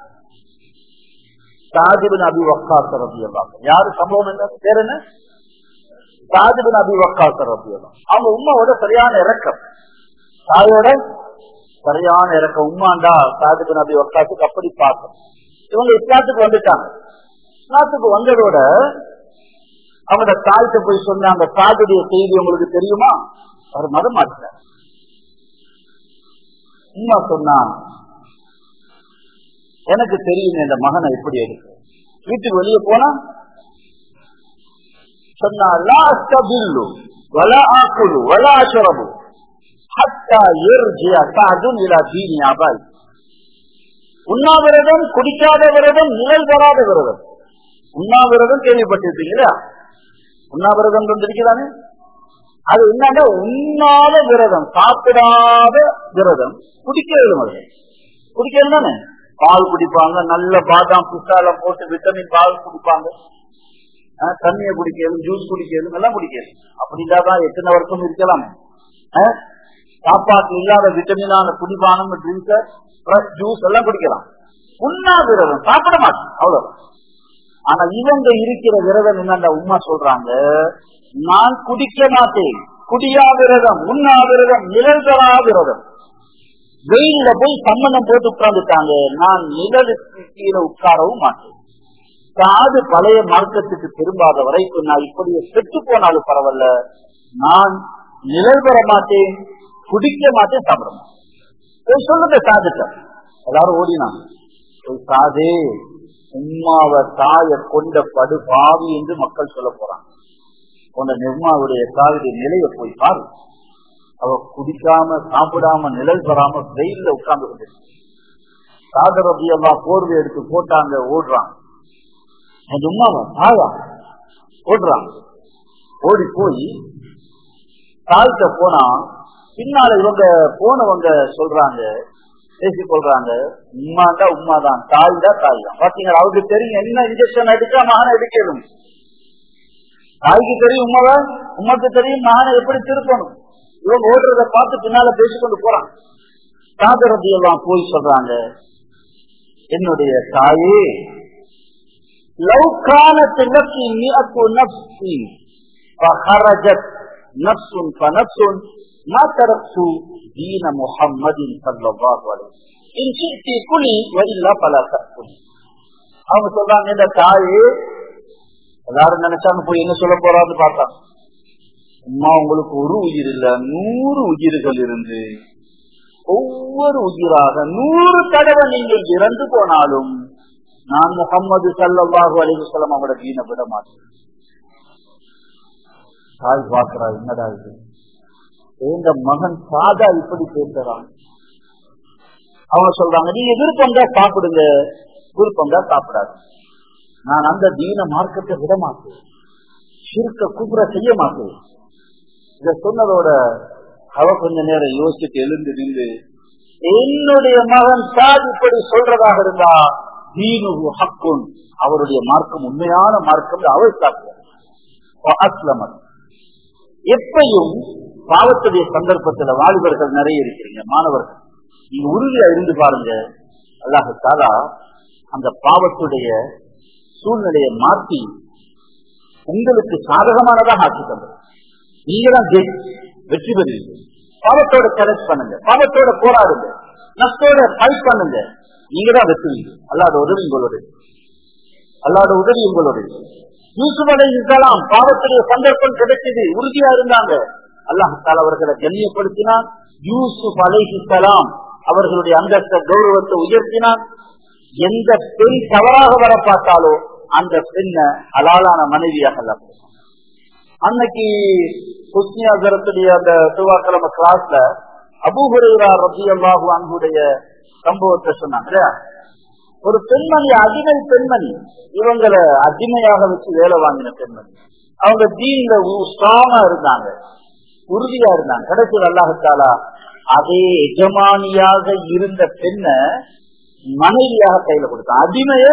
சாதிபின் அபி வக்காஸ் ரலியல்லாஹு அன்ஹு, யாரு சம்பவம் என்ன பேர் என்ன? சாதிபின் அபி வக்காஸ் ரலியல்லாஹு அன்ஹு. அவங்க உம்மாவோட சரியான இறக்கம், தாயோட சரியான இறக்கம். உம்மாண்டா சாதிபின் அபி வக்காஸுக்கு அப்படி பார்க்கும். இவங்க இஸ்லாத்துக்கு வந்துட்டாங்க. இஸ்லாத்துக்கு வந்ததோட அவங்களோட தாய்க்கு போய் சொன்னாங்க, சாதுடைய செய்தி உங்களுக்கு தெரியுமா? அவர் மதம் மாட்டார். உம்மா சொன்னா, எனக்கு தெரியும் இந்த மகனை எப்படி எடுக்க. வீட்டுக்கு வெளியே போனா சொன்னா, உண்ணாவிரதம், குடிக்காத விரதம், நிழல் வராத விரதம். உண்ணாவிரதம் கேள்விப்பட்டிருப்பீங்களா? உண்ணாவிரதம் வந்திருக்கிறானே, அது என்னன்னா உண்ணாத விரதம், சாப்பிடாத விரதம், குடிக்கிறது மாதிரி. குடிக்கிறது தானே, பால் குடிப்பாங்க, நல்ல பாதாம் பிஸ்தாலம் போட்டு விட்டமின் பால் குடிப்பாங்க, தண்ணியை குடிக்கிறது, ஜூஸ் குடிக்கிறது, எல்லாம் குடிக்கிறது. அப்படி இல்லாதான் எத்தனை வருஷம் இருக்கலாம். சாப்பாட்டு இல்லாத விட்டமினான குடிப்பானம், ட்ரிங்க், ஜூஸ் எல்லாம் குடிக்கலாம். உண்ணா விரதம், சாப்பிட மாட்டோம், அவ்வளவுதான். ஆனா இவங்க இருக்கிற விரதம் என்னன்னா, உம்மா சொல்றாங்க, நான் குடிக்க மாட்டேன், குடியா விரதம், உண்ணா விரதம், நிழல்தரா விரதம். வெயில போய் சம்மணம் போட்டு உட்கார்ந்துட்டாங்க, நான் நிழலுக்கு கீழே உட்காரவும் மாட்டேன். காது பழைய மார்க்கத்துக்கு திரும்பாத வரைக்கும் நான் இப்படியே செத்து போனாலும் பரவாயில்ல, நான் நிழல் பெற மாட்டேன், குடிக்க மாட்டேன், சாப்பிட மாட்டேன். சொல்லுங்க சாதுட்ட எல்லாரும் ஓடினாங்க. சாதே, உம்மாவை தாய கொண்ட படு பாவி என்று மக்கள் சொல்ல போறாங்க. உன்ன நிர்மாவுடைய தாயுடைய நிலையை போய் பாரு. அவ குடிக்காம சாப்பிடாம நிழல் பெறாம வெயில்ல உட்கார்ந்து கொண்டு சாதர் ரபி எல்லாம் போர்வை எடுத்து போட்டாங்க, ஓடுறான். அது உமாவா தாயா ஓடுறான். ஓடி போய் தாழ்த்த போனா பின்னால இவங்க போனவங்க சொல்றாங்க, பேசிக் கொள்றாங்க, உமாதான் உமாதான், தாய் தான் தாய் தான். பாத்தீங்களா, அவருக்கு தெரியும் என்ன இன்ஜெக்ஷன் எடுக்க மகனை எடுக்கணும். தாய்க்கு தெரியும் உமாவை, உமாக்கு தெரியும் மகனை எப்படி திருப்பணும். இவங்க ஓடுறத பார்த்து பின்னால பேசிக்கொண்டு போறாங்க. சாதர் ரபி எல்லாம் போய் சொல்றாங்க, என்னுடைய தாயே, லவ்கானத் லக்கி மிஅத்து நஃப்ஸி ஃபஹரஜத் நஃப்ஸுன் ஃபனஃப்ஸுன் மா தரக்து தீன முஹம்மதின் ஸல்லல்லாஹு அலைஹி வஸல்லம் இன் ஷி'தி குலி வ இல்லா ஃபலா தஅக்குலி. அவங்க சொல்றாங்க, இந்த தாயே, எல்லாரும் நினைச்சாங்க போய் என்ன சொல்ல போறான்னு பார்த்தாங்க. அம்மா உங்களுக்கு ஒரு உயிர் இல்ல, நூறு உயிர்கள் இருந்து ஒவ்வொரு உயிராக நூறு தடவை நீங்கள் இறந்து போனாலும் நான் முஹம்மது ஸல்லல்லாஹு அலைஹி வஸல்லம் அவரோட தீனை விட மாட்டேன். தாய் பார்க்கிறா, என்னடா இது, எங்க மகன் சாதா இப்படி பேசுறான். அவங்க சொல்றாங்க, நீங்க விருப்பம் தான் சாப்பிடுங்க, விருப்பம் தான் சாப்பிடாது. நான் அந்த தீன மார்க்கத்தை விட மாட்டேன், ஷிர்க குப்ர செய்ய மாட்டேன். இத சொன்னதோட அவ கொஞ்ச நேரம் யோசிச்சுட்டு எழுந்து நின்று, என்னுடைய மகன் சாத் இப்படி சொல்றதாக இருந்தா தீனு ஹக்குன், அவருடைய மார்க்கம் உண்மையான மார்க்கம், அவள் சாப்பிட. எப்பையும் பாவத்துடைய சந்தர்ப்பத்துல வாலிபர்கள் நிறைய இருக்கிறீங்க, மாணவர்கள், நீங்க உறுதியா இருந்து பாருங்க. அல்லாஹ் தஆலா அந்த பாவத்துடைய சூழ்நிலையை மாற்றி உங்களுக்கு சாதகமானதாக ஆக்கி தந்தது. நீங்க தான் வெற்றி பெறுவீங்க. பாவத்தோட சேலஞ்ச் பண்ணுங்க, பாவத்தோட போராடுங்க, நஷ்டோட ஃபைட் பண்ணுங்க, நீங்க தான் வெற்றுவீங்க. அல்லாத உதவி உங்களுடைய, அல்லாத உதவி உங்களுடைய. யூசுப் அலைஹிஸ்ஸலாம் பாவத்துடைய சந்தர்ப்பம் கிடைச்சது, உறுதியா இருந்தாங்க. அல்லாஹ் தஆலா அவர்களை கண்ணியப்படுத்தினான். யூசுப் அலைஹிஸ்ஸலாம் அவர்களுடைய அந்தஸ்த கௌரவத்தை உயர்த்தினான். எந்த பெண் தவறாக வர பார்த்தாலோ அந்த பெண்ணை ஹலாலான மனைவியாக அல்ல. அன்னைக்கு ஹுஸ்னியாசரத்துடைய அந்த செவ்வாய்க்கிழமை கிளாஸ்ல அபூ ஹுரைரா ரலியல்லாஹு அன்ஹுடைய சம்பவத்தை சொன்னாங்க. ஒரு பெண்மணி, அடிமை பெண்மணி, இவங்களை அடிமையாக வச்சு வேலை வாங்கின பெண்மணி. அவங்க தீன்ல ஸ்ட்ராங்கா இருந்தாங்க, உறுதியா இருந்தாங்க. கடைசியில் அல்லாஹ் தஆலா அதே எஜமானியாக இருந்த பெண்ணை மனைவியாக கையில கொடுத்தான். அடிமைய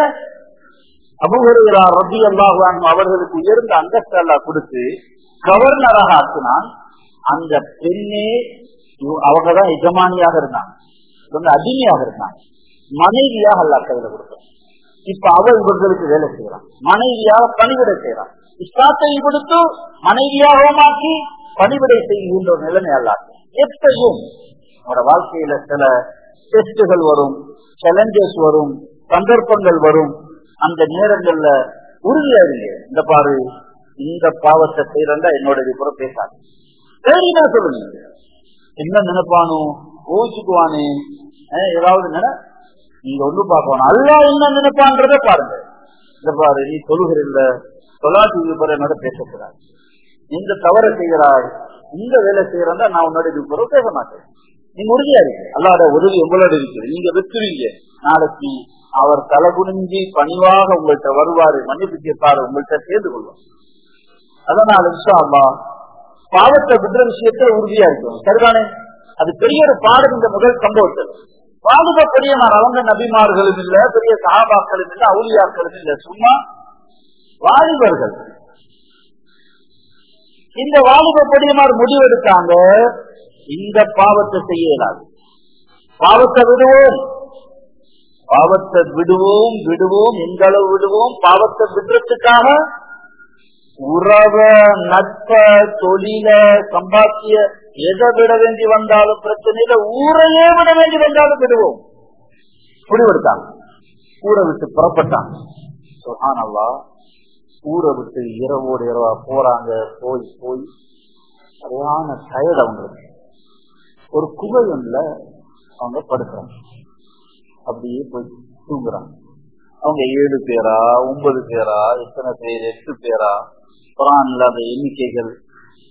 அபூ ஹுரைரா ரலியல்லாஹு அன்ஹு அவர்களுக்கு உயர்ந்த அந்தஸ்து அல்லாஹ் கொடுத்து கவர்னராக ஆக்கினான். அந்த பெண்ணே அவங்கதான் எஜமானியாக இருந்தாங்க, அடிமையாக இருந்தாங்க. மனைவியாக அல்லாஹ் கையில கொடுத்தான். இப்ப அவள் இவர்களுக்கு வேலை செய்யறான், மனைவியாக பணிவிடை செய்யறான். இஸ்லாத்தை கொடுத்து மனைவியாக மாற்றி பணிவிடை செய்கின்ற ஒரு நிலைமை அல்லாஹ். எப்பயும் நம்மளோட வாழ்க்கையில சில டெஸ்டுகள் வரும், சேலஞ்சஸ் வரும், சந்தர்ப்பங்கள் வரும். அந்த நேரங்கள்ல உறுதியா இருங்க. இந்த பாரு, இந்த பாவத்தை செய்யறா என்னோட கூட பேசாது, சரினா சொல்லுங்க. என்ன நினைப்பானோ, கோச்சுக்குவானே, ஏதாவது நினை நீங்க ஒண்ணு பார்க்கணும். அல்லாஹ் என்ன நினைப்பான்றத பாருங்க. இந்த பாரு, நீ தொழுகிற தொலாட்டி என்னோட பேசக்கூடாது, இந்த தவறை செய்கிறாய், இந்த வேலை செய்யறா நான் உன்னோட கூட பேச மாட்டேன். நீங்க உறுதியா இருக்கு, அல்லாஹ்வோட உதவி உங்களோட இருக்குது, நீங்க வெற்றுவீங்க. நாளைக்கு அவர் தலை குனிஞ்சி பணிவாக உங்கள்கிட்ட வருவாரு, மன்னிப்பு கேட்பாரு, உங்கள்கிட்ட சேர்ந்து கொள்வார். அதனால இன்ஷா அல்லாஹ் பாவத்தை விடுற விஷயத்த உறுதியா இருக்கும். சரிதானே? அது பெரிய ஒரு பாடம். இந்த முதல் சம்பவத்தில் வாலிப பெரியமார், அவங்க நபிமார்களும் இல்ல, பெரிய சஹாபாக்களும் இல்ல, அவுலியாக்களும் இல்ல, சும்மா வாலிபர்கள். இந்த வாலிப பெரியமார் முடிவெடுத்தாங்க, இந்த பாவத்தை செய்ய இயலாது, பாவத்தை விடுவோம், பாவத்தை விடுவோம் விடுவோம் எந்த அளவு விடுவோம்? பாவத்தை விடுறதுக்காக உறவ, நட்ப, தொழில, சம்பாத்திய எதை விட வேண்டி வந்தாலும் பிரச்சனை இல்லை, ஊரையே விட வேண்டி வந்தாலும் விடுவோம். முடிவெடுத்தாங்க, ஊரை விட்டு புறப்பட்டாங்க. சுப்ஹானல்லாஹ், ஊரை விட்டு இரவோடு இரவா போறாங்க. போய் போய் சரியான டயர்ட் அவங்களுக்கு. ஒரு குகையில அவங்க படுக்கிறாங்க, அப்படியே போய் தூங்குறாங்க. அவங்க ஏழு பேரா, ஒன்பது பேரா, எத்தனை பேர், எட்டு பேரா, குர்ஆன்ல அந்த எண்ணிக்கைகள்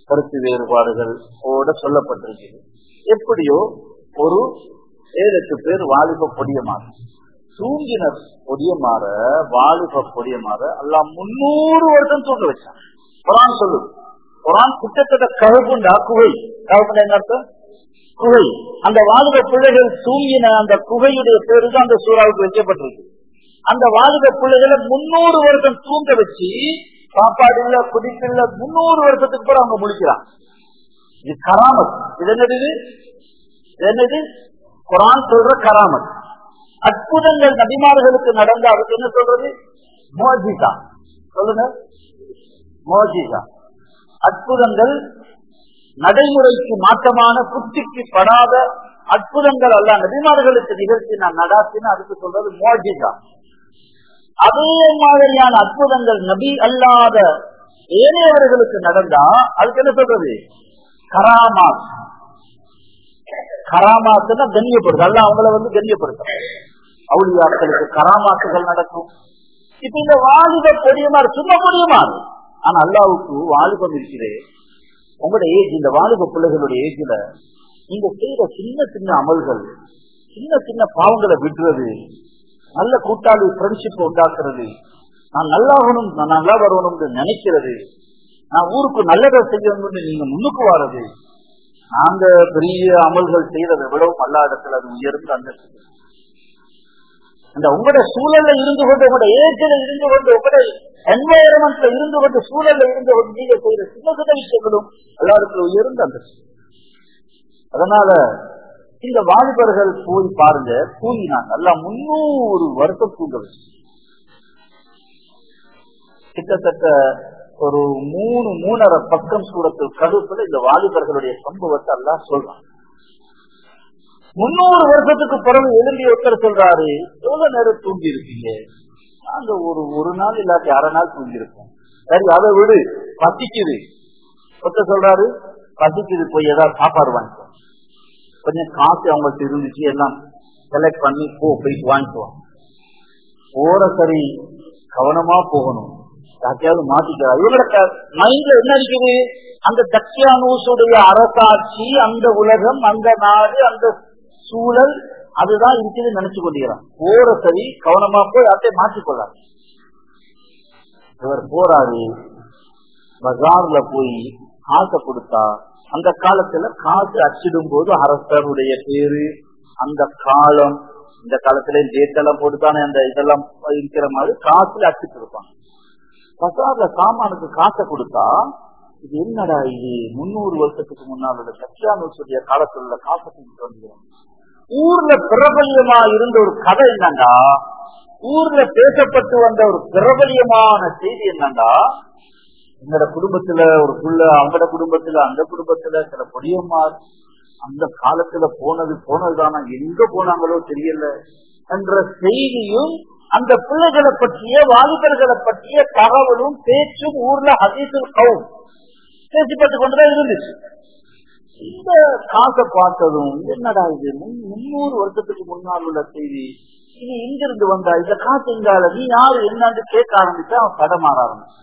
கருத்து வேறுபாடுகள் ஓட சொல்லப்பட்டிருக்கிறது. எப்படியோ ஒரு ஏழு எட்டு பேர் வாலிப பொடியமாறு தூங்கின பொடியமாற வாலிப பொடியமாற எல்லாம் முன்னூறு வருஷம் தூங்க வச்சான். குரான் சொல்லு, குரான் கிட்டத்தட்ட கருப்புண்டா குகை. கருப்புண்டா என்ன அர்த்தம்? குகை. அந்த வாலிப பிள்ளைகள் தூங்கின அந்த குகையுடைய பேரு தான் அந்த சூறாவுக்கு வைக்கப்பட்டிருக்கு. அந்த வாலிப பிள்ளைகளை முன்னூறு வருஷம் தூங்க வச்சு சாப்பாடு இல்ல குடிப்பில்ல முன்னூறு வருஷத்துக்கு பிறகு அவங்க முடிக்கிறாங்க. இது கராமத். இது என்னது? இது என்னது? குரான் சொல்ற கராமத். அற்புதங்கள் நபிமார்களுக்கு நடந்த அதுக்கு என்ன சொல்றது? மோஜிசா. சொல்லுங்க, மோஜிசா. அற்புதங்கள் நடைமுறைக்கு மாற்றமான புத்திக்கு படாத அற்புதங்கள் அல்ல நபிமார்களுக்கு நிகழ்ச்சி நான் நடாத்தின அதுக்கு சொல்றது மோஜிசா. அதே மாதிரியான அற்புதங்கள் நபி அல்லாத ஏனையவர்களுக்கு நடந்தா அதுக்கு என்ன சொல்றது? கராமாத். கராமாத்துன்னா கண்ணியப்படுது. அல்ல அவங்கள வந்து கண்ணியப்படுத்த அவுலியாக்களுக்கு கராமாத்துகள் நடக்கும். இப்ப இந்த வாலிப பொடியமாறு சும்மா பொடியமாறு. ஆனா அல்லாவுக்கு வாலிபம் இருக்கிறே. உங்களோட ஏஜ், இந்த வாலிப பிள்ளைகளுடைய ஏஜ்ல நீங்க செய்யற சின்ன சின்ன அமல்கள், சின்ன சின்ன பாவங்களை விடுறது, நல்ல கூட்டாளி ஃப்ரெண்ட்ஷிப் உண்டாக்குறது, நான் நல்லாகணும் நான் நல்லா வரணும்னு நினைக்கிறது, நான் ஊருக்கு நல்லதை செய்யணும்னு நீங்க முன்னுக்கு வர்றது, நாங்க பெரிய அமல்கள் செய்யறதை விடவும் அல்லா இடத்துல அது உயர்ந்து அந்த அந்த உங்களோட சூழல்ல இருந்து கொண்டு உங்களோட ஏஜ்ல இருந்து கொண்டு உங்களோட என்வாயரன்மெண்ட்ல இருந்து கொண்டு சூழல்ல இருந்து கொண்டு நீங்க செய்யற சின்ன சின்ன விஷயங்களும் எல்லா இடத்துல உயர்ந்து அந்த. அதனால இந்த வாலிபர்கள் போய் பாருங்க, தூங்கினாங்க எல்லாம் முன்னூறு வருஷம் தூங்க வச்சு கிட்டத்தட்ட ஒரு மூணு மூணரை பக்கம் சூரத்தில் கருத்துல இந்த வாலிபர்களுடைய சம்பவத்தை எல்லாம் சொல்றாங்க. முன்னூறு வருஷத்துக்கு பிறகு எழுந்தி ஒருத்தர் சொல்றாரு, எவ்வளவு நேரம் தூங்கி இருக்கீங்க? நாங்க ஒரு ஒரு நாள் இல்லாட்டி அரை நாள் தூங்கி இருக்கோம். சரி அதை விடு, பசிக்குது. ஒருத்தர் சொல்றாரு பசிக்குது, போய் ஏதாவது சாப்பாடு வாங்கிக்கோ. கொஞ்சம் காசு அவங்களுக்கு இருந்துச்சு, எல்லாம் செலக்ட் பண்ணி போ போயிட்டு வாங்கிக்குவோம். போற சரி கவனமா போகணும், யாக்கையாவது மாட்டிக்கிறார். இவங்களோட மைண்ட்ல என்ன இருக்குது? அந்த தக்கியானூசுடைய அரசாட்சி, அந்த உலகம், அந்த நாடு, அந்த சூழல் அதுதான் இருக்குது நினைச்சு கொண்டிருக்கிறான். போற சரி கவனமா போய் அதை மாற்றிக்கொள்ளாரு. இவர் போறாரு, பஜார்ல போய் காசை கொடுத்தா, அந்த காலத்துல காசு அச்சிடும் போது அரசருடைய பேரு, அந்த காலம், இந்த காலத்துல டேட்டெல்லாம் போட்டுத்தானே அந்த இதெல்லாம் இருக்கிற மாதிரி காசுல அச்சிட்டு இருப்பாங்க. பஜார்ல சாமானுக்கு காசை கொடுத்தா, இது என்னடா இது முன்னூறு வருஷத்துக்கு முன்னால சச்சியானுடைய காலத்துல உள்ள காசை கொடுத்து வந்துடும். ஊர்ல பிரபல்யமா இருந்த ஒரு கதை என்னண்டா, ஊர்ல பேசப்பட்டு வந்த ஒரு பிரபல்யமான செய்தி என்னண்டா, எங்களோட குடும்பத்துல ஒரு புள்ள, அவங்களோட குடும்பத்துல, அந்த குடும்பத்துல சில பொடியம்மார் அந்த காலத்துல போனது போனதுதானா, எங்க போனாங்களோ தெரியல என்ற செய்தியும், அந்த பிள்ளைகளை பற்றிய வாலிபர்களை பற்றிய தகவலும் பேச்சும் ஊர்ல ஹதீஸுல் கௌம் பேசிப்பட்டு கொண்டுதான் இருந்துச்சு. இந்த காசை பார்த்ததும் என்னடா இது முன்னூறு வருஷத்துக்கு முன்னால் உள்ள செய்தி, இது இங்கிருந்து வந்தா, இந்த காசு எங்கால, நீ யாரு என்னன்னு கேட்க ஆரம்பிச்சா அவன் கடமாற ஆரம்பிச்சு.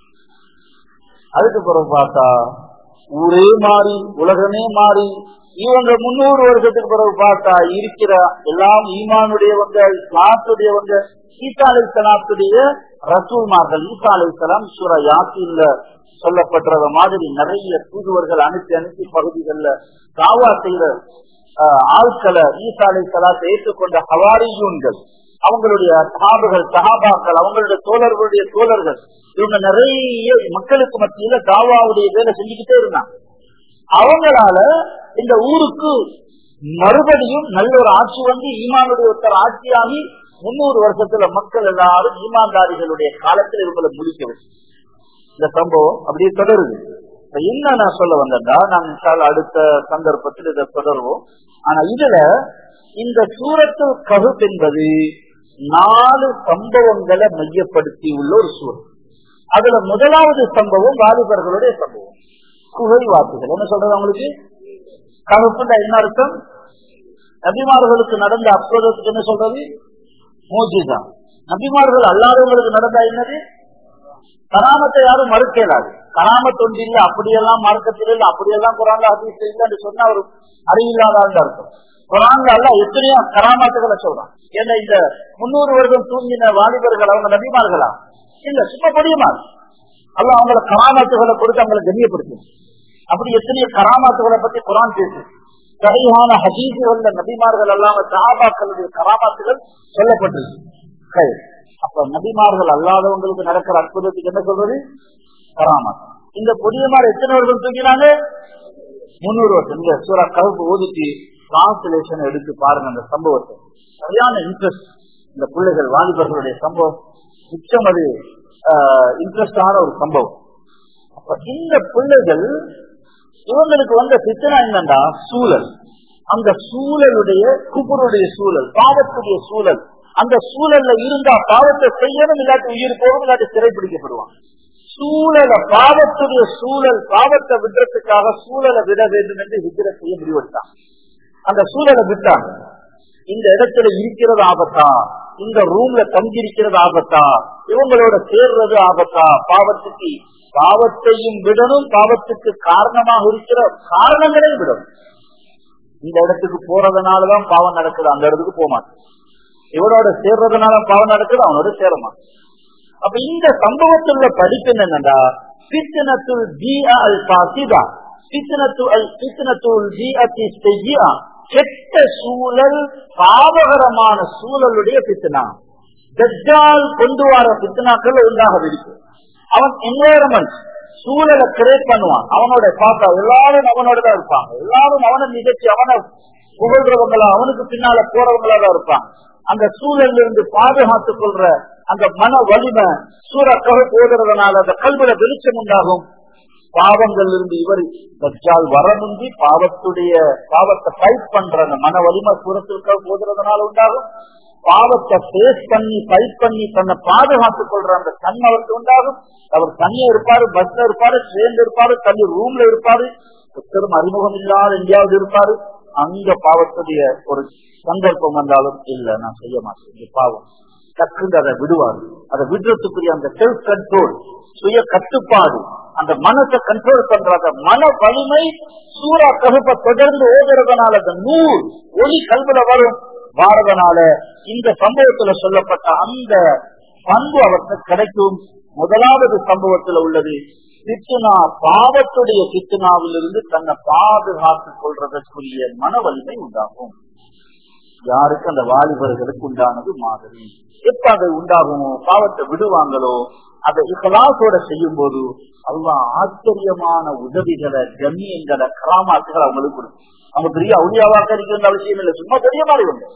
அதுக்கு பிறகு பார்த்தா ஊரே மாறி உலகமே மாறி, இவங்க முன்னூறு வருஷத்துக்கு பிறகு பார்த்தா இருக்கிற எல்லாம் ஈமானுடையவங்க, இஸ்லாத்துடையவங்க, ஈசா அலைஹிஸ்ஸலாத்துடைய ரசூல்மார்கள். ஈசா அலைஹிஸ்ஸலாம் சூரா யாசீன்ல சொல்லப்பட்டத மாதிரி நிறைய தூதுவர்கள் அனுப்பி அனுப்பி பகுதிகள்ல தாவா செய்த ஆட்களை ஈசா அலைஹிஸ்ஸலாத்தை ஏற்றுக்கொண்ட ஹவாரியூன்கள், அவங்களுடைய சஹாபுகள், சஹாபாக்கள், அவங்களுடைய தோழர்களுடைய தோழர்கள், இவங்க நிறைய மக்களுக்கு மத்தியில தாவாவுடைய வேலை செஞ்சுக்கிட்டே இருந்தாங்க. அவங்களால இந்த ஊருக்கு மறுபடியும் நல்ல ஒரு ஆட்சி வந்து ஈமானுடைய ஒருத்தர் ஆட்சியாகி முன்னூறு வருஷத்துல மக்கள் எல்லாரும் ஈமான்தாரிகளுடைய காலத்தில் இவங்களை முடிக்க வச்சு இந்த சம்பவம் அப்படியே தொடருது. என்ன நான் சொல்ல வந்தா, நான் அடுத்த சந்தர்ப்பத்தில் இதை தொடர்வோம். ஆனா இதுல இந்த சூரத்து கஹஃப் என்பது நாலு சம்பவங்களை மையப்படுத்தி உள்ள ஒரு சூரத். அதுல முதலாவது சம்பவம் வாலிபர்களுடைய சம்பவம், குகை வாசிகள். என்ன சொல்றது அவங்களுக்கு? கஹஃப்னா என்ன அர்த்தம்? நபிமார்களுக்கு நடந்த அற்புதத்துக்கு என்ன சொல்றது? மோஜிசா. நபிமார்கள் அல்லாதவங்களுக்கு நடந்தா என்னது? கராமத்தை யாரும் மறுக்கலாது. கராமத் ஒன்று இல்ல, அப்படியெல்லாம் மார்க்கத்தில் இல்ல, அப்படியெல்லாம் குரான்ல ஹதீஸ்ல இல்ல என்று சொன்னா ஒரு அறிவில்லாத அர்த்தம். குரான்ல அல்லாஹ் எத்தனையோ கராமத்துகளை சொல்றான். ஏன்னா இந்த முன்னூறு வருடம் தூங்கின வாலிபர்கள் அவங்க நபிமார்களா இல்ல, சும்மா முடியுமா? அல்லாஹ் அவங்கள கராமத்துகளை கொடுத்து அவங்களை கண்ணியப்படுத்தும். அப்படி எத்தனையோ கராமத்துகளை பத்தி குரான் பேசு. சரியான ஹதீசுகள்ல நபிமார்கள் அல்லாம சஹாபாக்களுடைய கராமத்துகள் சொல்லப்பட்டிருக்கு. அப்ப நபிமார்கள் அல்லாதவங்களுக்கு நடக்கிற அற்புதத்துக்கு என்ன சொல்றது? கராமத். இந்த பொடியமார் எத்தனை வருடம் தூங்கினாங்க? முன்னூறு வருஷம். இந்த சூரா கஹ்ஃப் ஓதிட்டு டிரான்ஸ்லேஷன் எடுத்து பாருங்க. அந்த சம்பவத்தை சரியான இன்ட்ரெஸ்ட். இந்த பிள்ளைகள் வாலிபர்களுடைய சம்பவம் மிச்சம் அது இன்ட்ரெஸ்டான ஒரு சம்பவம். அப்ப இந்த பிள்ளைகள் இவங்களுக்கு வந்த சித்தனா என்னண்டா சூழல். அந்த சூழலுடைய குபுருடைய சூழல், பாவத்துடைய சூழல். அந்த சூழல்ல இருந்தா பாவத்தை செய்யணும், இல்லாட்டி உயிர் போகும், இல்லாட்டி சிறைப்பிடிக்கப்படுவான். சூழலை பாவத்துடைய சூழல், பாவத்தை விடுறதுக்காக சூழலை விட வேண்டும் என்று ஹிஜ்ரத் செய்ய முடிவெடுத்தான். அந்த சூழலை விட்டாங்க. இந்த இடத்துல இருக்கிறது ஆபத்தா, இந்த ரூம்ல தங்கியிருக்கிறது ஆபத்தா, இவங்களோட சேர்றது ஆபத்தா, பாவத்துக்கு பாவத்தையும் விடணும், பாவத்துக்கு காரணமாக இருக்கிற காரணங்களையும் விடணும். இந்த இடத்துக்கு போறதுனாலதான் பாவம் நடக்குது, அந்த இடத்துக்கு போக மாட்டேன். இவனோட சேர்றதுனால பாவம் நடக்குது, அவனோட சேரமா. அப்ப இந்த சம்பவத்துல படிப்பு என்னன்னா ஃபித்னத்துல் ஜீஅ அல் ஃபாஸிதா, ஃபித்னத்து அல் ஃபித்னத்துல் ஜீஅத்தி ஸய்யிஆ, கெட்ட சூழல், பாவகரமான சூழலுடைய ஃபித்னா. தஜ்ஜால் கொண்டு வர ஃபித்னாக்கள் உண்டாக இருக்கு. அவன் என்வைரன்மெண்ட் சூழலை கிரியேட் பண்ணுவான். அவனோட பார்த்தா எல்லாரும் அவனோட தான் இருப்பாங்க. எல்லாரும் அவனை நிகழ்ச்சி அவனை புகழ்றவங்களா, அவனுக்கு பின்னால போறவங்களா தான் இருப்பாங்க. அந்த சூழலில் இருந்து பாதுகாத்துக் கொள்ற அந்த மன வலிமை சூரா கஹ்ஃப் ஓதுறதுனால அந்த கல்வில வெளிச்சம் உண்டாகும். பாவங்கள் இருந்து இவர் தஜ்ஜால் வர முந்தி பாவத்துடைய பாவத்தை ஃபைட் பண்ற அந்த மன வலிமை சூரத்துல் கஹ்ஃப் ஓதுறதுனால உண்டாகும். பாவத்தை பேஸ் பண்ணி ஃபைட் பண்ணி தன்னை பாதுகாத்துக் கொள்ற அந்த தன்மை அவருக்கு உண்டாகும். அவர் தனியா இருப்பாரு, பஸ்ல இருப்பாரு, ட்ரெயின்ல இருப்பாரு, தனி ரூம்ல இருப்பாரு, ஒருத்தரும் அறிமுகம் இல்லாத எங்கேயாவது இருப்பாரு. அங்க பாவத்துடைய ஒரு சந்தர்ப்பம் வந்தாலும் இல்ல நான் செய்ய மாட்டேன் பாவம், டக்குன்னு அதை விடுவாரு. அதை விடுறதுக்குரிய அந்த செல்ஃப் கண்ட்ரோல், சுய கட்டுப்பாடு, அந்த மனசை கண்ட்ரோல் பண்ற அந்த மன வலிமை சூரா கஹ்ஃபை தொடர்ந்து ஓதுறதுனால அந்த நூல் ஒளி கல்வில வரும். வாரதனால இந்த சம்பவத்துல சொல்லப்பட்ட அந்த பண்பு அவருக்கு கிடைக்கும். முதலாவது சம்பவத்துல உள்ளது சித்துனா, பாவத்துடைய சித்துனாவில் இருந்து தன்னை பாதுகாத்துக் கொள்றதற்குரிய மன வலிமை உண்டாகும். யாருக்கு? அந்த வாலிபர்களுக்கு உண்டானது மாதிரி. எப்ப அதை உண்டாகுமோ, பாவத்தை விடுவாங்களோ, அதை இஹ்லாஸோட செய்யும் போது அல்லாஹ் ஆச்சரியமான உதவிகளை, கண்ணியங்களை, கராமாத்துகளை அவங்களுக்கு கொடுக்கும். அவங்க பெரிய அவுளியாவாக இருக்கிற அவசியம் இல்லை, சும்மா பெரிய மாதிரி உண்டு.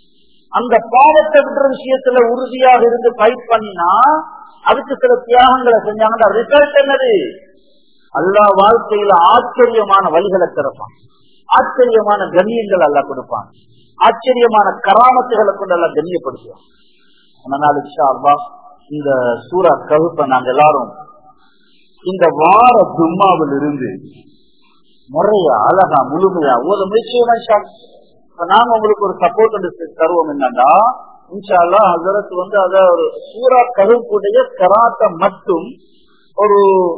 அந்த பாவத்தை விடுற விஷயத்துல உறுதியாக இருந்து ஃபைட் பண்ணினா அதுக்கு சில தியாகங்களை செஞ்சாங்கன்னா ரிசல்ட் என்னது? அல்லாஹ் வாழ்க்கையில ஆச்சரியமான வழிகளை திறப்பான், ஆச்சரியமான கண்ணியங்கள் எல்லாம் கொடுப்பான், ஆச்சரியமான கராமத்துகளை கொண்டு எல்லாம் கண்ணியப்படுத்துவான். அதனால இன்ஷா அல்லாஹ் இந்த சூரா கஹ்ஃபை நாங்க எல்லாரும் இந்த வார ஜும்மாவில் இருந்து முறையா அழகா முழுமையா ஓத முயற்சி. நாங்க உங்களுக்கு ஒரு சப்போர்ட் தருவோம். என்னன்னா இன்ஷா அல்லாஹ் ஹஸரத் வந்து அத ஒரு சூரா கஹ்ஃபுடைய கராத்தை மட்டும் ஒரு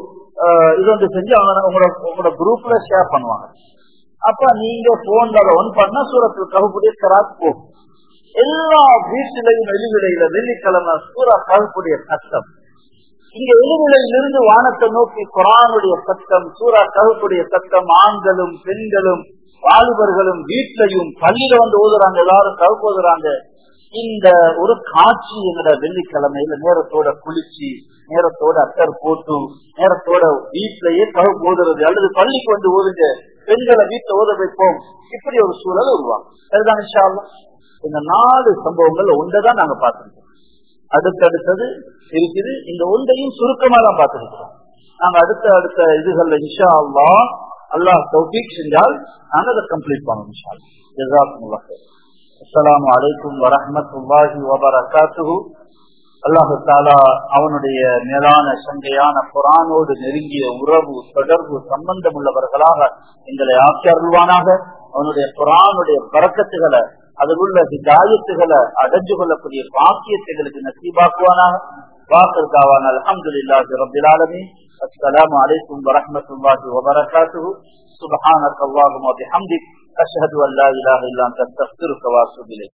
இது வந்து செஞ்சு உங்களோட உங்களோட குரூப்ல ஷேர் பண்ணுவாங்க. அப்ப நீங்க போன்ல அதை ஒன் பண்ணா சூரத்துல் கஹ்ஃபுடைய கராத் போகும். எல்லா வீட்டிலையும் வெளிவிலையில வெள்ளிக்கிழமை சூரா கஹ்ஃபுடைய சத்தம், இங்க வெளிவிலையிலிருந்து வானத்தை நோக்கி குர்ஆனுடைய சத்தம், சூரா கஹ்ஃபுடைய சத்தம், ஆண்களும் பெண்களும் வாலிபர்களும் வீட்லையும் பள்ளியில வந்து ஓதுறாங்க, எல்லாரும் கஹ்ஃப் ஓதுறாங்க. இந்த ஒரு காட்சி எங்கட வெள்ளிக்கிழமையில நேரத்தோட குளிச்சு, நேரத்தோட அத்தர் போட்டு, நேரத்தோட வீட்டிலேயே கஹ்ஃப் ஓதுறது, அல்லது பள்ளிக்கு வந்து ஓதுங்க, பெண்களை வீட்டுல ஓத வைப்போம், இப்படி ஒரு சூழல் உருவாங்க. சரிதான் இன்ஷா அல்லாஹ். இந்த நாலு சம்பவங்கள் ஒன்றைதான் நாங்க பார்த்திருக்கோம். அடுத்தடுத்தது இருக்குது. இந்த ஒன்றையும் சுருக்கமா தான் பார்த்திருக்கிறோம். நாங்க அடுத்த அடுத்த இதுகள்ல இன்ஷா அல்லாஹ் அல்லாஹ் தௌஃபீக் செஞ்சால் நாங்க அதை கம்ப்ளீட் பண்ணுவோம் இன்ஷா அல்லாஹ். ஜஸாக்குமுல்லாஹ் கைர். அஸ்ஸலாமு அலைக்கும் வரஹ்மத்துல்லாஹி வபரகாத்துஹு. அல்லாஹு தஆலா அவனுடைய மேலான சங்கையான குர்ஆனோடு நெருங்கிய உறவு, தொடர்பு, சம்பந்தம் உள்ளவர்களாக எங்களை ஆக்கி அருள்வானாக. அவனுடைய குர்ஆனுடைய பரக்கத்துகளை, அதில் உள்ள ஹிதாயத்துகளை அடைஞ்சு கொள்ளக்கூடிய பாக்கியத்தைகளுக்கு நசீபாக்குவானாக. வாஹிர் தஅவானா அல்ஹம்துலில்லாஹி ரப்பில் ஆலமீன். அஸ்ஸலாமு அலைக்கும் வரஹ்மத்துல்லாஹி வபரகாத்துஹு. சுப்ஹானக அல்லாஹும்ம வபிஹம்திக் அஷ்ஹது அன் லா இலாஹா இல்லா அன்த அஸ்தக்ஃபிருக வ அத்தூபு இலைக்.